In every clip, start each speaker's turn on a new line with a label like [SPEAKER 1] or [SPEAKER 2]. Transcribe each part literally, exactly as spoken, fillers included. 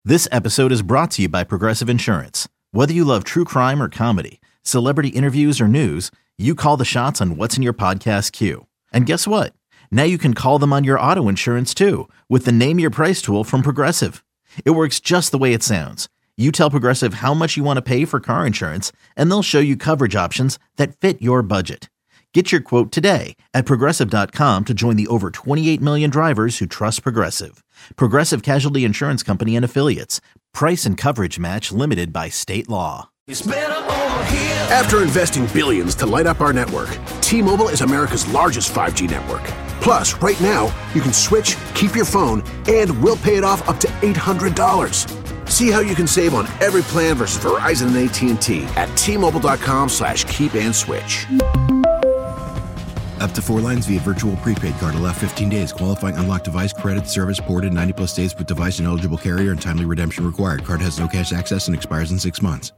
[SPEAKER 1] This episode is brought to you by Progressive Insurance. Whether you love true crime or comedy, celebrity interviews or news, you call the shots on what's in your podcast queue. And guess what? Now you can call them on your auto insurance too with the Name Your Price tool from Progressive. It works just the way it sounds. You tell Progressive how much you want to pay for car insurance, and they'll show you coverage options that fit your budget. Get your quote today at Progressive dot com to join the over twenty-eight million drivers who trust Progressive. Progressive Casualty Insurance Company and Affiliates. Price and coverage match limited by state law.
[SPEAKER 2] It's better over here. After investing billions to light up our network, T-Mobile is America's largest five G network. Plus, right now, you can switch, keep your phone, and we'll pay it off up to eight hundred dollars. See how you can save on every plan versus Verizon and A T and T at T-Mobile.com slash keep and switch.
[SPEAKER 3] Up to four lines via virtual prepaid card. Allow fifteen days. Qualifying unlocked device credit service ported ninety plus days with device and eligible carrier and timely redemption required. Card has no cash access and expires in six months.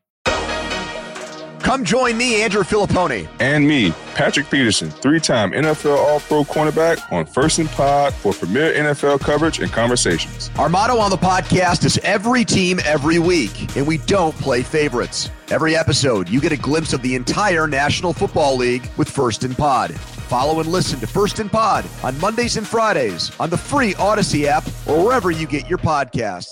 [SPEAKER 4] Come join me, Andrew Filipponi.
[SPEAKER 5] And me, Patrick Peterson, three-time N F L All-Pro cornerback on First and Pod for premier N F L coverage and conversations.
[SPEAKER 4] Our motto on the podcast is every team, every week, and we don't play favorites. Every episode, you get a glimpse of the entire National Football League with First and Pod. Follow and listen to First and Pod on Mondays and Fridays on the free Odyssey app or wherever you get your podcasts.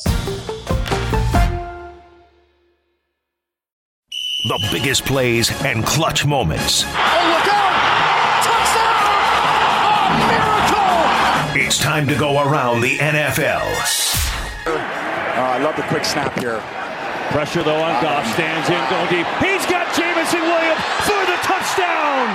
[SPEAKER 6] The biggest plays and clutch moments.
[SPEAKER 7] Oh, look out! Touchdown! Oh, miracle!
[SPEAKER 6] It's time to go around the N F L.
[SPEAKER 8] Oh, I love the quick snap here.
[SPEAKER 9] Pressure, though, on Goff. Stands in, going deep. He's got Jameson Williams for the touchdown!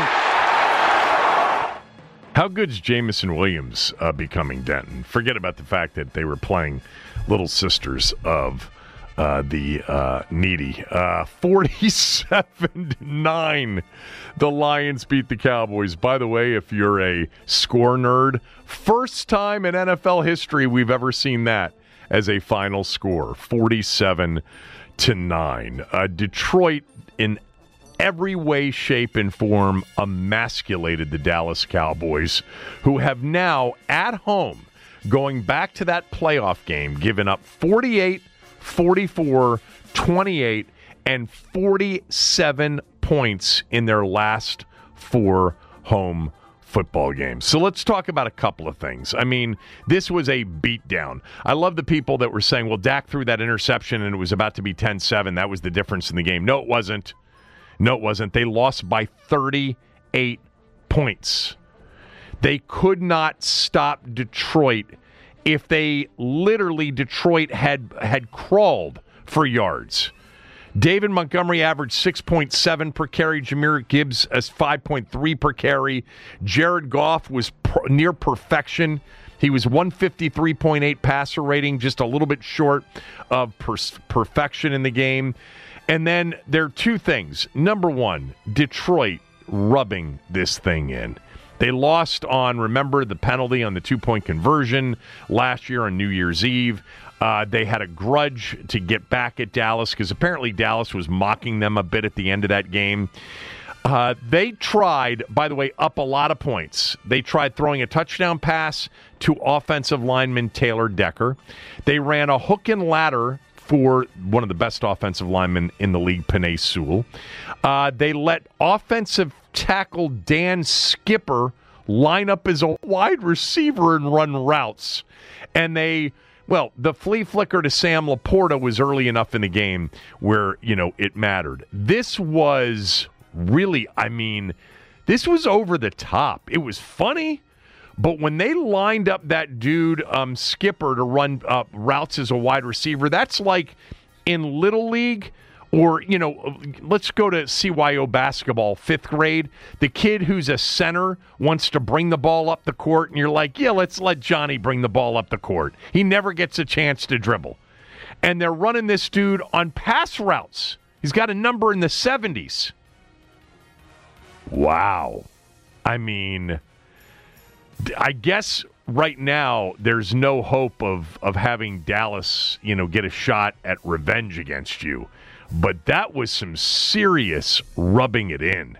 [SPEAKER 10] How good's Jameson Williams uh, becoming, Denton? Forget about the fact that they were playing Little Sisters of uh, the uh, Needy. Uh, forty-seven to nine, the Lions beat the Cowboys. By the way, if you're a score nerd, first time in N F L history we've ever seen that as a final score, forty-seven to nine. Uh, Detroit, in every way, shape, and form, emasculated the Dallas Cowboys, who have now, at home, going back to that playoff game, given up forty-eight, forty-four, twenty-eight, and forty-seven points in their last four home football games. So let's talk about a couple of things. I mean, this was a beatdown. I love the people that were saying, well, Dak threw that interception and it was about to be ten seven. That was the difference in the game. No, it wasn't. No, it wasn't. They lost by thirty-eight points. They could not stop Detroit if they literally, Detroit had had crawled for yards. David Montgomery averaged six point seven per carry. Jahmyr Gibbs as five point three per carry. Jared Goff was per, near perfection. He was one fifty-three point eight passer rating, just a little bit short of per, perfection in the game. And then there are two things. Number one, Detroit rubbing this thing in. They lost on, remember, the penalty on the two-point conversion last year on New Year's Eve. Uh, they had a grudge to get back at Dallas because apparently Dallas was mocking them a bit at the end of that game. Uh, they tried, by the way, up a lot of points. They tried throwing a touchdown pass to offensive lineman Taylor Decker. They ran a hook and ladder for one of the best offensive linemen in the league, Penei Sewell. Uh, they let offensive tackle Dan Skipper line up as a wide receiver and run routes. And they, well, the flea flicker to Sam Laporta was early enough in the game where, you know, it mattered. This was really, I mean, this was over the top. It was funny. But when they lined up that dude, um, Skipper, to run uh, routes as a wide receiver, that's like in Little League or, you know, let's go to C Y O basketball, fifth grade. The kid who's a center wants to bring the ball up the court, and you're like, yeah, let's let Johnny bring the ball up the court. He never gets a chance to dribble. And they're running this dude on pass routes. He's got a number in the seventies. Wow. I mean, I guess right now there's no hope of, of having Dallas, you know, get a shot at revenge against you. But that was some serious rubbing it in.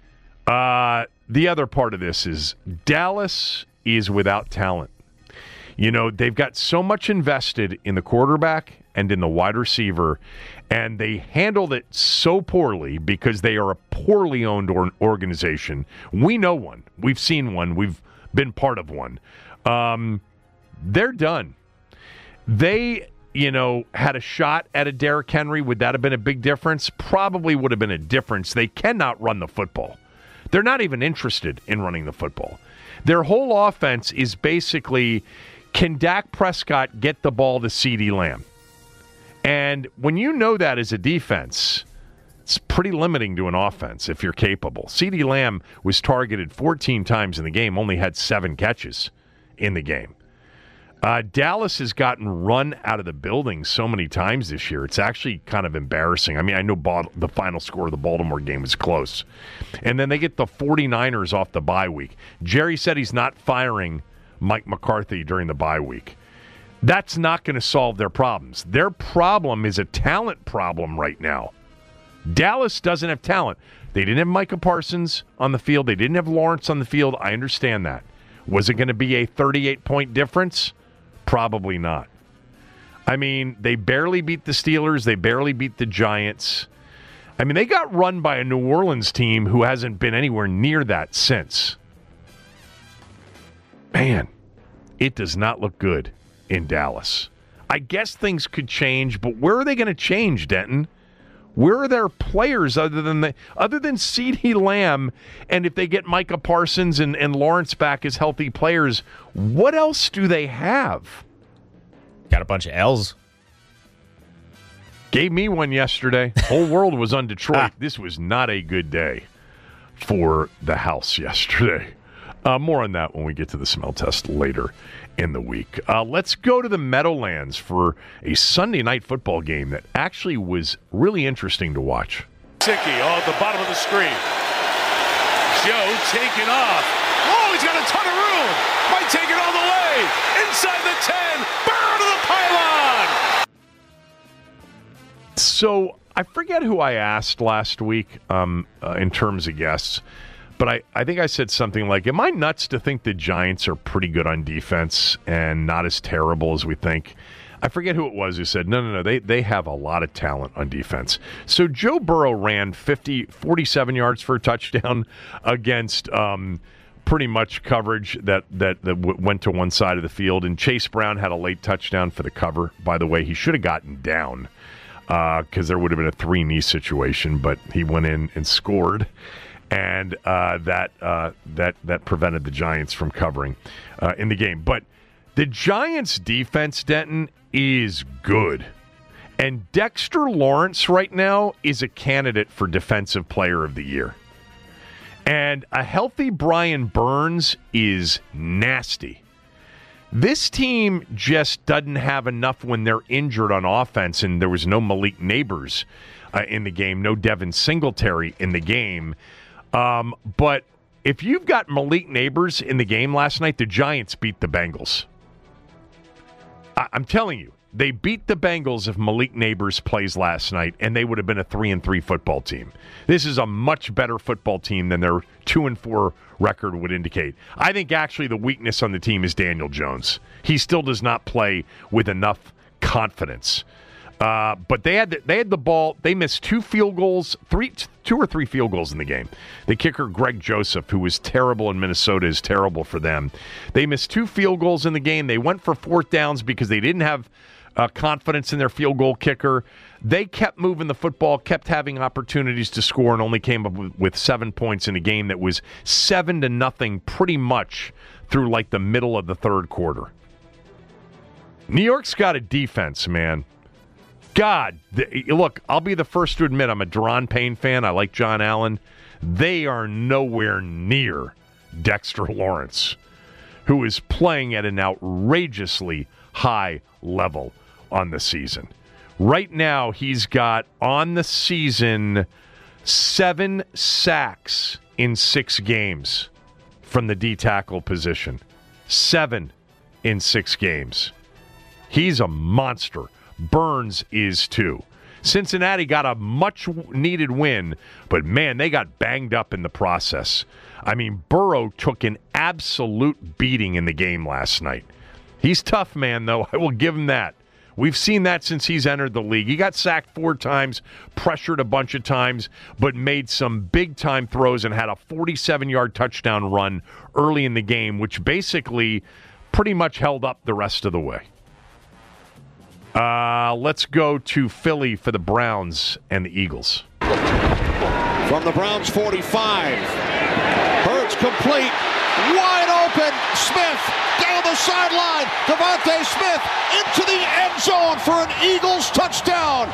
[SPEAKER 10] Uh, the other part of this is Dallas is without talent. You know, they've got so much invested in the quarterback and in the wide receiver, and they handled it so poorly because they are a poorly owned or- organization. We know one. We've seen one. We've been part of one. Um, they're done. They, you know, had a shot at a Derrick Henry. Would that have been a big difference? Probably would have been a difference. They cannot run the football. They're not even interested in running the football. Their whole offense is basically, can Dak Prescott get the ball to CeeDee Lamb? And when you know that as a defense, it's pretty limiting to an offense if you're capable. CeeDee Lamb was targeted fourteen times in the game, only had seven catches in the game. Uh, Dallas has gotten run out of the building so many times this year. It's actually kind of embarrassing. I mean, I know Bal- the final score of the Baltimore game was close. And then they get the 49ers off the bye week. Jerry said he's not firing Mike McCarthy during the bye week. That's not going to solve their problems. Their problem is a talent problem right now. Dallas doesn't have talent. They didn't have Micah Parsons on the field. They didn't have Lawrence on the field. I understand that. Was it going to be a thirty-eight point difference? Probably not. I mean, they barely beat the Steelers. They barely beat the Giants. I mean, they got run by a New Orleans team who hasn't been anywhere near that since. Man, it does not look good in Dallas. I guess things could change, but where are they going to change, Denton? Where are their players other than the, other than CeeDee Lamb? And if they get Micah Parsons and, and Lawrence back as healthy players, what else do they have?
[SPEAKER 11] Got a bunch of L's.
[SPEAKER 10] Gave me one yesterday. Whole world was on Detroit. This was not a good day for the house yesterday. Uh, more on that when we get to the smell test later in the week. Uh, let's go to the Meadowlands for a Sunday night football game that actually was really interesting to watch.
[SPEAKER 7] Sicky on the bottom of the screen. Joe taking off. Oh, he's got a ton of room. Might take it all the way. Inside the ten. Burrow to the pylon.
[SPEAKER 10] So I forget who I asked last week um, uh, in terms of guests. But I, I think I said something like, am I nuts to think the Giants are pretty good on defense and not as terrible as we think? I forget who it was who said, no, no, no, they, they have a lot of talent on defense. So Joe Burrow ran fifty, forty-seven yards for a touchdown against um, pretty much coverage that, that, that w- went to one side of the field. And Chase Brown had a late touchdown for the cover. By the way, he should have gotten down because uh, there would have been a three-knee situation, but he went in and scored. And uh, that uh, that that prevented the Giants from covering uh, in the game. But the Giants' defense, Denton, is good. And Dexter Lawrence right now is a candidate for Defensive Player of the Year. And a healthy Brian Burns is nasty. This team just doesn't have enough when they're injured on offense, and there was no Malik Neighbors uh, in the game, no Devin Singletary in the game. Um, but if you've got Malik Neighbors in the game last night, the Giants beat the Bengals. I- I'm telling you, they beat the Bengals if Malik Neighbors plays last night, and they would have been a three and three football team. This is a much better football team than their two and four record would indicate. I think actually the weakness on the team is Daniel Jones. He still does not play with enough confidence. Uh, but they had the, they had the ball. They missed two field goals, three, two or three field goals in the game. The kicker, Greg Joseph, who was terrible in Minnesota, is terrible for them. They missed two field goals in the game. They went for fourth downs because they didn't have uh, confidence in their field goal kicker. They kept moving the football, kept having opportunities to score, and only came up with, with seven points in a game that was seven to nothing pretty much through like the middle of the third quarter. New York's got a defense, man. God, the, look, I'll be the first to admit I'm a Daron Payne fan. I like John Allen. They are nowhere near Dexter Lawrence, who is playing at an outrageously high level on the season. Right now, he's got on the season seven sacks in six games from the D-tackle position. Seven in six games. He's a monster. Burns is too. Cincinnati got a much-needed win, but, man, they got banged up in the process. I mean, Burrow took an absolute beating in the game last night. He's tough, man, though. I will give him that. We've seen that since he's entered the league. He got sacked four times, pressured a bunch of times, but made some big-time throws and had a forty-seven-yard touchdown run early in the game, which basically pretty much held up the rest of the way. Uh, let's go to Philly for the Browns and the Eagles.
[SPEAKER 12] From the Browns forty-five. Hurts complete. Wide open. Smith down the sideline. Devontae Smith into the end zone for an Eagles touchdown.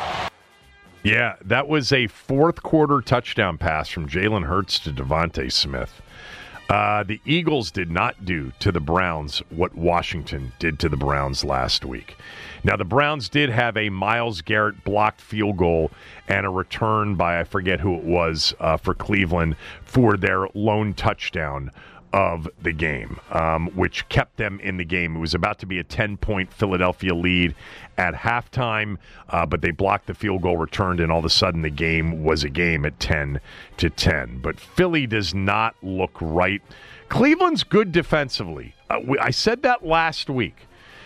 [SPEAKER 10] Yeah, that was a fourth quarter touchdown pass from Jalen Hurts to Devontae Smith. Uh, the Eagles did not do to the Browns what Washington did to the Browns last week. Now, the Browns did have a Myles Garrett blocked field goal and a return by, I forget who it was, uh, for Cleveland for their lone touchdown of the game, um, which kept them in the game. It was about to be a ten-point Philadelphia lead at halftime, uh, but they blocked the field goal, returned, and all of a sudden the game was a game at ten to ten. But Philly does not look right. Cleveland's good defensively. Uh, we, I said that last week.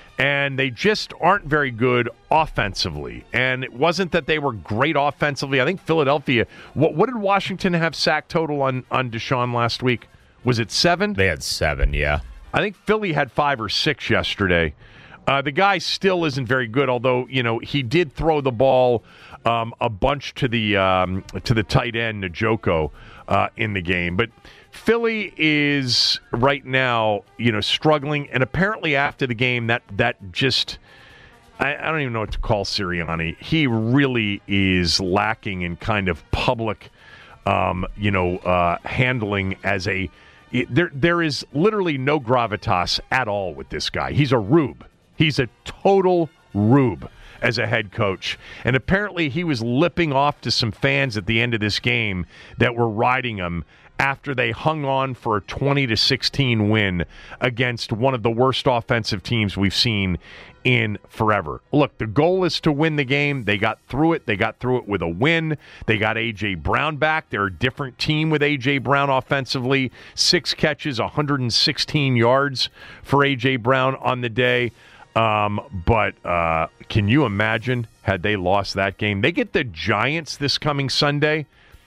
[SPEAKER 10] And they just aren't very good offensively. And it wasn't that they were great offensively. I think Philadelphia, what, what did Washington have sack total on, on Deshaun last week? Was it seven?
[SPEAKER 11] They had seven, yeah.
[SPEAKER 10] I think Philly had five or six yesterday. Uh, the guy still isn't very good, although, you know, he did throw the ball um, a bunch to the um, to the tight end, Njoku, uh, in the game. But Philly is right now, you know, struggling, and apparently after the game, that that just, I, I don't even know what to call Sirianni. He really is lacking in kind of public, um, you know, uh, handling as a. It, there, there is literally no gravitas at all with this guy. He's a rube. He's a total rube as a head coach. And apparently he was lipping off to some fans at the end of this game that were riding him after they hung on for a twenty to sixteen win against one of the worst offensive teams we've seen in forever. Look, the goal is to win the game. They got through it. They got through it with a win. They got A J. Brown back. They're a different team with A J. Brown offensively. Six catches, one hundred sixteen yards for A J. Brown on the day. Um, but uh, can you imagine had they lost that game? They get the Giants this coming Sunday.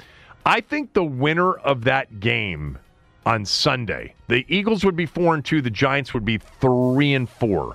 [SPEAKER 10] I think the winner of that game on Sunday, the Eagles would be four and two, the Giants would be three and four,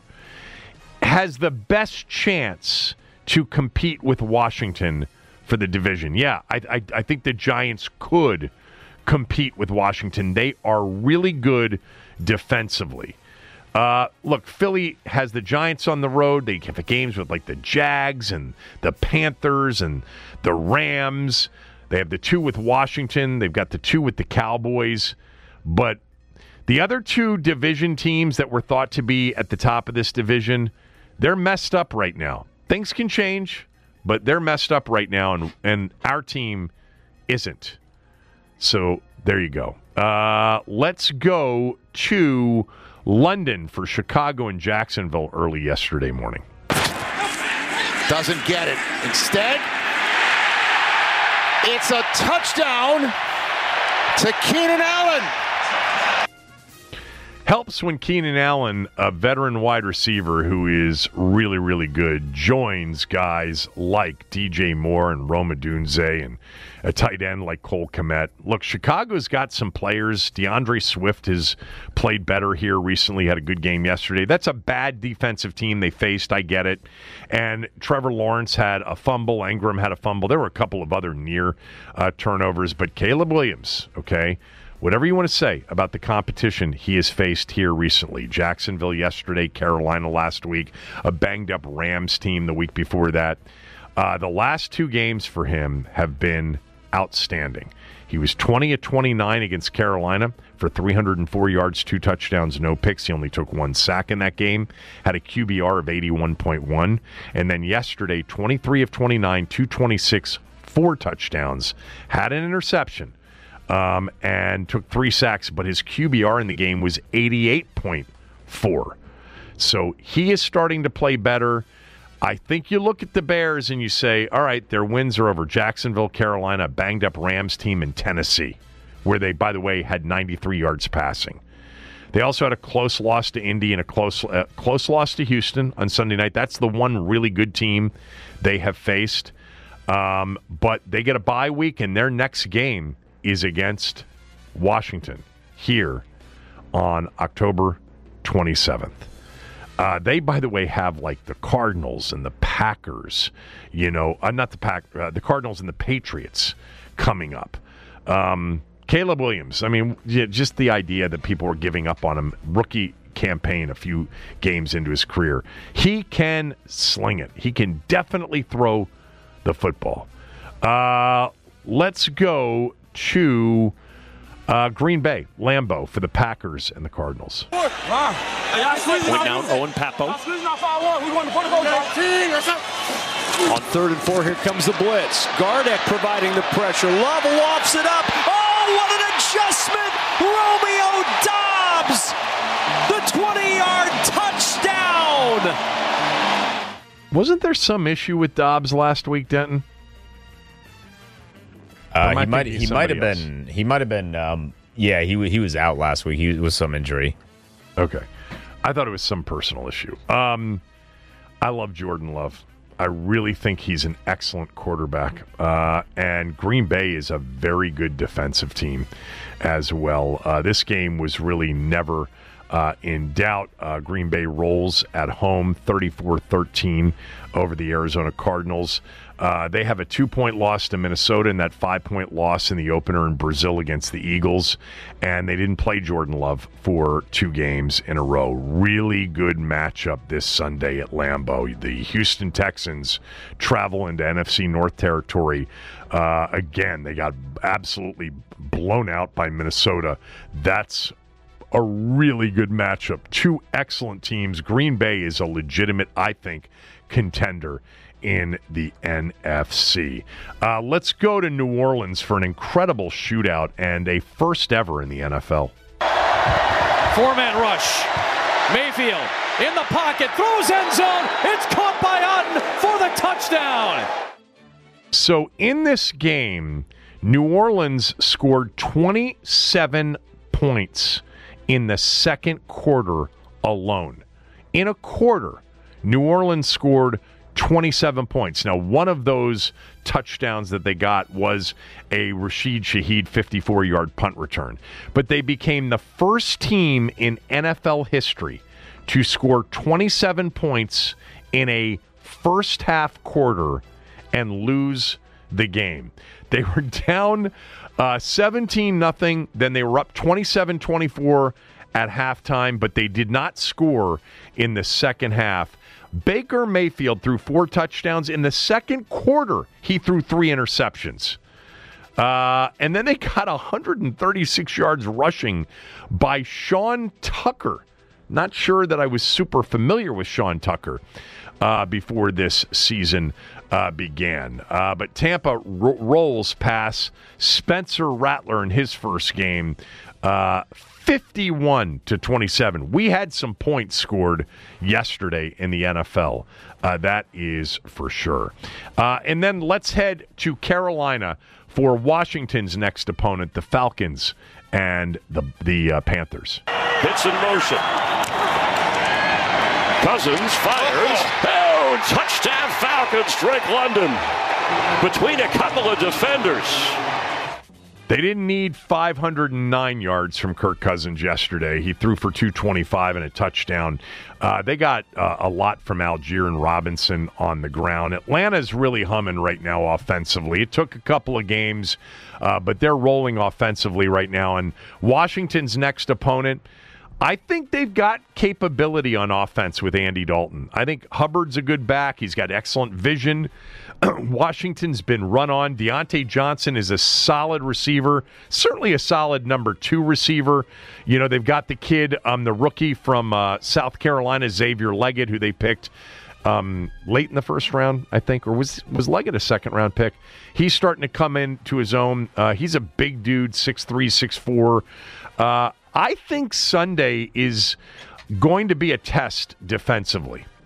[SPEAKER 10] has the best chance to compete with Washington for the division. Yeah, I, I, I think the Giants could compete with Washington. They are really good defensively. Uh, look, Philly has the Giants on the road. They have the games with like the Jags and the Panthers and the Rams. They have the two with Washington. They've got the two with the Cowboys. But the other two division teams that were thought to be at the top of this division, they're messed up right now. Things can change, but they're messed up right now, and, and our team isn't. So there you go. Uh, let's go to London for Chicago and Jacksonville early yesterday morning.
[SPEAKER 12] Doesn't get it. Instead, it's a touchdown to Keenan Allen.
[SPEAKER 10] Helps when Keenan Allen, a veteran wide receiver who is really, really good, joins guys like D J Moore and Rome Odunze and a tight end like Cole Kmet. Look, Chicago's got some players. DeAndre Swift has played better here recently, had a good game yesterday. That's a bad defensive team they faced, I get it. And Trevor Lawrence had a fumble. Ingram had a fumble. There were a couple of other near uh, turnovers. But Caleb Williams, okay, whatever you want to say about the competition he has faced here recently. Jacksonville yesterday, Carolina last week, a banged-up Rams team the week before that. Uh, the last two games for him have been outstanding. He was twenty of twenty-nine against Carolina for three hundred four yards, two touchdowns, no picks. He only took one sack in that game, had a Q B R of eighty-one point one. And then yesterday, twenty-three of twenty-nine, two twenty-six, four touchdowns, had an interception. Um, and took three sacks, but his Q B R in the game was eighty-eight point four. So he is starting to play better. I think you look at the Bears and you say, all right, their wins are over Jacksonville, Carolina, banged-up Rams team in Tennessee, where they, by the way, had ninety-three yards passing. They also had a close loss to Indy and a close uh, close loss to Houston on Sunday night. That's the one really good team they have faced. Um, but they get a bye week, and their next game is against Washington here on October twenty-seventh. Uh, they, by the way, have like the Cardinals and the Packers, you know, uh, not the Pack, uh, the Cardinals and the Patriots coming up. Um, Caleb Williams, I mean, yeah, just the idea that people were giving up on him, rookie campaign a few games into his career. He can sling it. He can definitely throw the football. Uh, let's go to uh, Green Bay, Lambeau for the Packers and the Cardinals.
[SPEAKER 9] Point down, Owen Papo. On third and four, here comes the blitz. Gardeck providing the pressure. Love lofts it up. Oh, what an adjustment! Romeo Doubs! The twenty-yard touchdown!
[SPEAKER 10] Wasn't there some issue with Dobbs last week, Denton?
[SPEAKER 11] Uh, he might he might have been he might have been um, yeah he he was out last week. He was some injury.
[SPEAKER 10] Okay, I thought it was some personal issue. Um, I love Jordan Love. I really think he's an excellent quarterback, uh, and Green Bay is a very good defensive team as well. Uh, this game was really never uh, in doubt. Uh, Green Bay rolls at home, thirty-four thirteen over the Arizona Cardinals. Uh, they have a two-point loss to Minnesota and that five-point loss in the opener in Brazil against the Eagles, and they didn't play Jordan Love for two games in a row. Really good matchup this Sunday at Lambeau. The Houston Texans travel into N F C North territory. Uh, again, they got absolutely blown out by Minnesota. That's a really good matchup. Two excellent teams. Green Bay is a legitimate, I think, contender in the N F C. Uh, let's go to New Orleans for an incredible shootout and a first ever in the N F L.
[SPEAKER 9] Four-man rush. Mayfield in the pocket, throws end zone. It's caught by Otten for the touchdown.
[SPEAKER 10] So in this game, New Orleans scored twenty-seven points in the second quarter alone. In a quarter, New Orleans scored twenty-seven points. Now, one of those touchdowns that they got was a Rashid Shaheed fifty-four-yard punt return. But they became the first team in N F L history to score twenty-seven points in a first-half quarter and lose the game. They were down uh, seventeen nothing, then they were up twenty-seven twenty-four at halftime, but they did not score in the second half. Baker Mayfield threw four touchdowns. In the second quarter, he threw three interceptions. Uh, and then they got one hundred thirty-six yards rushing by Sean Tucker. Not sure that I was super familiar with Sean Tucker uh, before this season uh, began. Uh, but Tampa ro- rolls past Spencer Rattler in his first game, uh, fifty-one to twenty-seven. We had some points scored yesterday in the N F L. Uh, that is for sure. Uh, and then let's head to Carolina for Washington's next opponent, the Falcons and the the uh, Panthers.
[SPEAKER 9] Hits in motion. Cousins fires. Oh, touchdown Falcons. Drake London between a couple of defenders.
[SPEAKER 10] They didn't need five hundred nine yards from Kirk Cousins yesterday. He threw for two twenty-five and a touchdown. Uh, they got uh, a lot from Algier and Robinson on the ground. Atlanta's really humming right now offensively. It took a couple of games, uh, but they're rolling offensively right now. And Washington's next opponent, I think they've got capability on offense with Andy Dalton. I think Hubbard's a good back. He's got excellent vision. Washington's been run on. Deontay Johnson is a solid receiver, certainly a solid number two receiver. You know, they've got the kid, um, the rookie from uh, South Carolina, Xavier Leggett, who they picked um, late in the first round, I think, or was was Leggett a second-round pick? He's starting to come into his own. Uh, he's a big dude, six three, six four. Uh, I think Sunday is going to be a test defensively.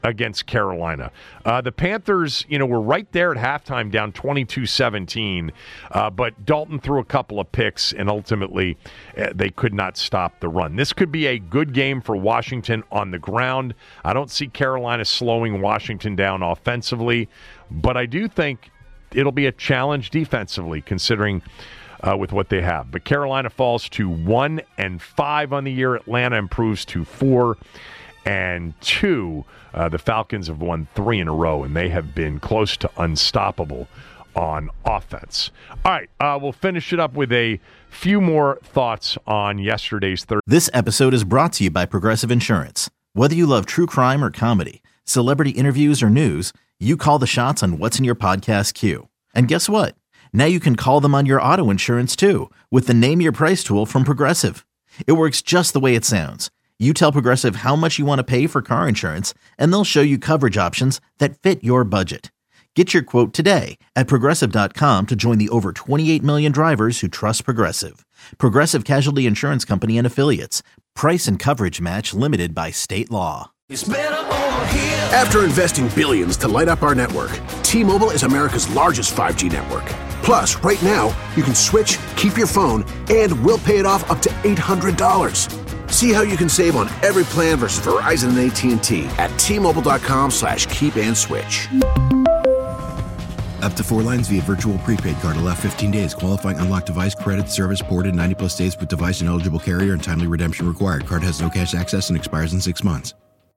[SPEAKER 10] against Carolina. Uh, the Panthers, you know, were right there at halftime, down twenty-two seventeen, uh, but Dalton threw a couple of picks, and ultimately uh, they could not stop the run. This could be a good game for Washington on the ground. I don't see Carolina slowing Washington down offensively, but I do think it'll be a challenge defensively, considering uh, with what they have. But Carolina falls to one and five on the year. Atlanta improves to four and two. Uh, the Falcons have won three in a row, and they have been close to unstoppable on offense. All right, uh, we'll finish it up with a few more thoughts on yesterday's third.
[SPEAKER 1] This episode is brought to you by Progressive Insurance. Whether you love true crime or comedy, celebrity interviews or news, you call the shots on what's in your podcast queue. And guess what? Now you can call them on your auto insurance too, with the Name Your Price tool from Progressive. It works just the way it sounds. You tell Progressive how much you want to pay for car insurance, and they'll show you coverage options that fit your budget. Get your quote today at Progressive dot com to join the over twenty-eight million drivers who trust Progressive. Progressive Casualty Insurance Company and Affiliates. Price and coverage match limited by state law.
[SPEAKER 2] It's better over here. After investing billions to light up our network, T-Mobile is America's largest five G network. Plus, right now, you can switch, keep your phone, and we'll pay it off up to eight hundred dollars. See how you can save on every plan versus Verizon and A T and T at T-Mobile.com slash keep and switch.
[SPEAKER 3] Up to four lines via virtual prepaid card. Allow fifteen days. Qualifying unlocked device credit service ported ninety plus days with device and eligible carrier and timely redemption required. Card has no cash access and expires in six months.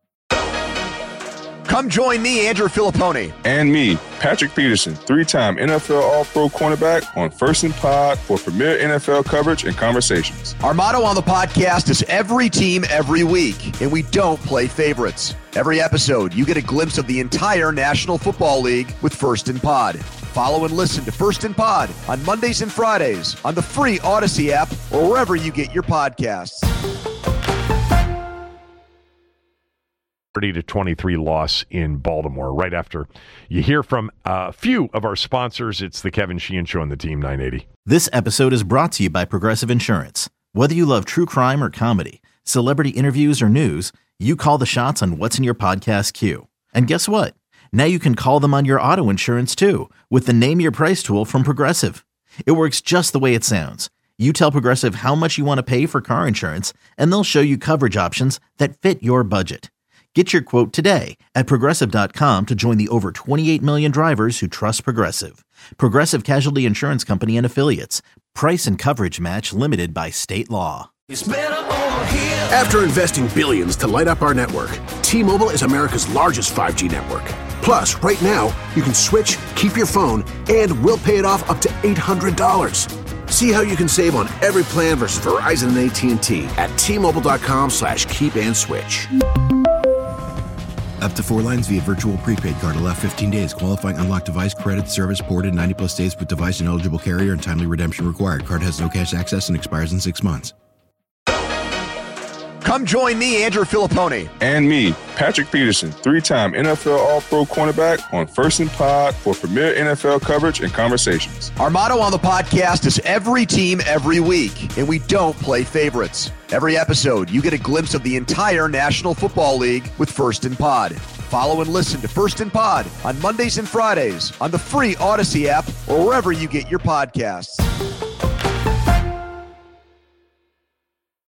[SPEAKER 4] Come join me, Andrew Filippone.
[SPEAKER 5] And me, Patrick Peterson, three-time N F L All-Pro cornerback on First and Pod for premier N F L coverage and conversations.
[SPEAKER 4] Our motto on the podcast is every team, every week, and we don't play favorites. Every episode, you get a glimpse of the entire National Football League with First and Pod. Follow and listen to First and Pod on Mondays and Fridays on the free Odyssey app or wherever you get your podcasts.
[SPEAKER 10] thirty to twenty-three loss in Baltimore. Right after you hear from a few of our sponsors, it's the Kevin Sheehan Show on the Team nine eighty.
[SPEAKER 1] This episode is brought to you by Progressive Insurance. Whether you love true crime or comedy, celebrity interviews or news, you call the shots on what's in your podcast queue. And guess what? Now you can call them on your auto insurance too, with the Name Your Price tool from Progressive. It works just the way it sounds. You tell Progressive how much you want to pay for car insurance, and they'll show you coverage options that fit your budget. Get your quote today at Progressive dot com to join the over twenty-eight million drivers who trust Progressive. Progressive Casualty Insurance Company and Affiliates. Price and coverage match limited by state law.
[SPEAKER 2] It's better over here. After investing billions to light up our network, T-Mobile is America's largest five G network. Plus, right now, you can switch, keep your phone, and we'll pay it off up to eight hundred dollars. See how you can save on every plan versus Verizon and A T and T at T-Mobile.com slash keep and switch.
[SPEAKER 3] Up to four lines via virtual prepaid card. Allow fifteen days. Qualifying unlocked device credit service ported ninety plus days with device and eligible carrier and timely redemption required. Card has no cash access and expires in six months.
[SPEAKER 4] Come join me, Andrew Filippone.
[SPEAKER 5] And me, Patrick Peterson, three-time N F L All-Pro cornerback on First and Pod for premier N F L coverage and conversations.
[SPEAKER 4] Our motto on the podcast is every team, every week, and we don't play favorites. Every episode, you get a glimpse of the entire National Football League with First and Pod. Follow and listen to First and Pod on Mondays and Fridays on the free Odyssey app or wherever you get your podcasts.